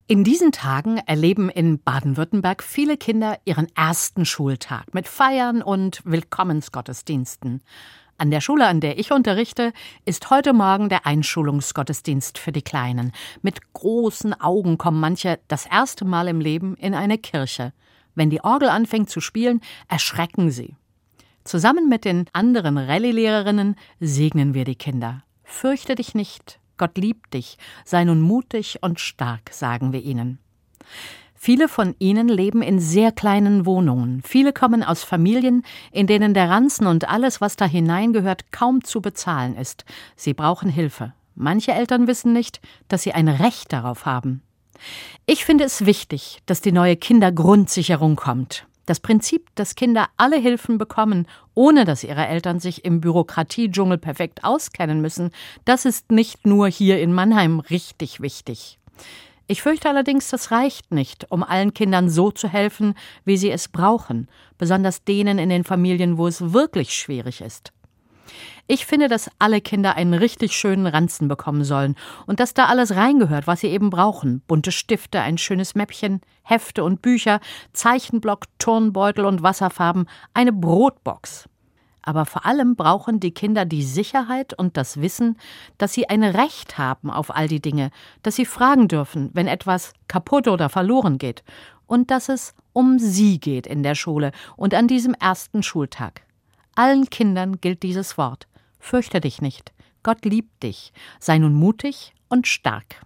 In diesen Tagen erleben in Baden-Württemberg viele Kinder ihren ersten Schultag mit Feiern und Willkommensgottesdiensten. An der Schule, an der ich unterrichte, ist heute Morgen der Einschulungsgottesdienst für die Kleinen. Mit großen Augen kommen manche das erste Mal im Leben in eine Kirche. Wenn die Orgel anfängt zu spielen, erschrecken sie. Zusammen mit den anderen Rallye-Lehrerinnen segnen wir die Kinder. Fürchte dich nicht, Gott liebt dich, sei nun mutig und stark, sagen wir ihnen. Viele von ihnen leben in sehr kleinen Wohnungen. Viele kommen aus Familien, in denen der Ranzen und alles, was da hineingehört, kaum zu bezahlen ist. Sie brauchen Hilfe. Manche Eltern wissen nicht, dass sie ein Recht darauf haben. Ich finde es wichtig, dass die neue Kindergrundsicherung kommt. Das Prinzip, dass Kinder alle Hilfen bekommen, ohne dass ihre Eltern sich im Bürokratiedschungel perfekt auskennen müssen, das ist nicht nur hier in Mannheim richtig wichtig. Ich fürchte allerdings, das reicht nicht, um allen Kindern so zu helfen, wie sie es brauchen, besonders denen in den Familien, wo es wirklich schwierig ist. Ich finde, dass alle Kinder einen richtig schönen Ranzen bekommen sollen und dass da alles reingehört, was sie eben brauchen. Bunte Stifte, ein schönes Mäppchen, Hefte und Bücher, Zeichenblock, Turnbeutel und Wasserfarben, eine Brotbox. Aber vor allem brauchen die Kinder die Sicherheit und das Wissen, dass sie ein Recht haben auf all die Dinge, dass sie fragen dürfen, wenn etwas kaputt oder verloren geht und dass es um sie geht in der Schule und an diesem ersten Schultag. Allen Kindern gilt dieses Wort. Fürchte dich nicht, Gott liebt dich, sei nun mutig und stark.